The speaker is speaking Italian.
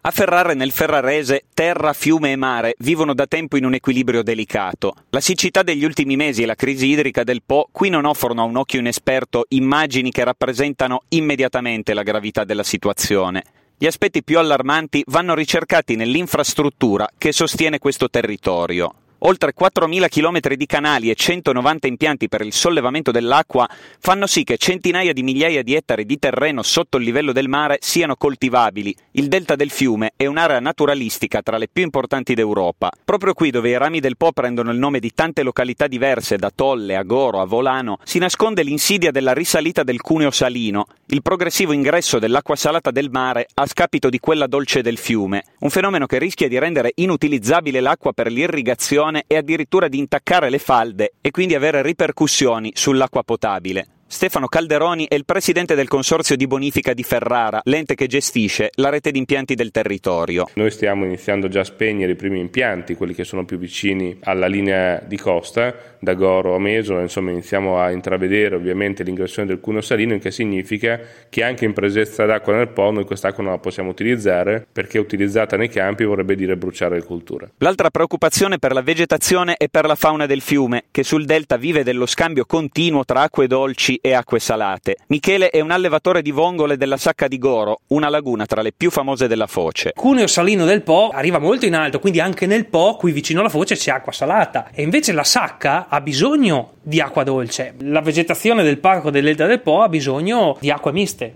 A Ferrara e nel Ferrarese, terra, fiume e mare vivono da tempo in un equilibrio delicato. La siccità degli ultimi mesi e la crisi idrica del Po qui non offrono a un occhio inesperto immagini che rappresentano immediatamente la gravità della situazione. Gli aspetti più allarmanti vanno ricercati nell'infrastruttura che sostiene questo territorio. Oltre 4.000 chilometri di canali e 190 impianti per il sollevamento dell'acqua fanno sì che centinaia di migliaia di ettari di terreno sotto il livello del mare siano coltivabili. Il delta del fiume è un'area naturalistica tra le più importanti d'Europa. Proprio qui, dove i rami del Po prendono il nome di tante località diverse, da Tolle a Goro a Volano, si nasconde l'insidia della risalita del cuneo salino, il progressivo ingresso dell'acqua salata del mare a scapito di quella dolce del fiume, un fenomeno che rischia di rendere inutilizzabile l'acqua per l'irrigazione e addirittura di intaccare le falde e quindi avere ripercussioni sull'acqua potabile. Stefano Calderoni è il presidente del Consorzio di Bonifica di Ferrara, l'ente che gestisce la rete di impianti del territorio. Noi stiamo iniziando già a spegnere i primi impianti, quelli che sono più vicini alla linea di costa, da Goro a Mesolo, insomma iniziamo a intravedere ovviamente l'ingressione del cuneo salino, il che significa che anche in presenza d'acqua nel Po noi quest'acqua non la possiamo utilizzare, perché utilizzata nei campi vorrebbe dire bruciare le colture. L'altra preoccupazione per la vegetazione e per la fauna del fiume, che sul delta vive dello scambio continuo tra acque dolci e acque salate. Michele è un allevatore di vongole della Sacca di Goro, una laguna tra le più famose della foce. Il cuneo salino del Po arriva molto in alto, quindi anche nel Po, qui vicino alla foce, c'è acqua salata, e invece la Sacca ha bisogno di acqua dolce. La vegetazione del parco del delta del Po ha bisogno di acque miste.